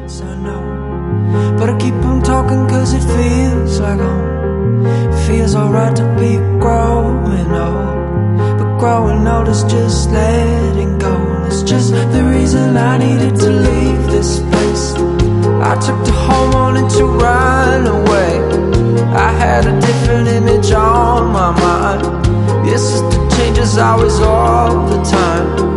once, I know. But I keep on talking cause it feels like home. It feels alright to be growing old, but growing old is just letting go. It's just the reason I needed to leave this place. I took the home wanting to run away. I had a different image on my mind. Yes, the changes always all the time.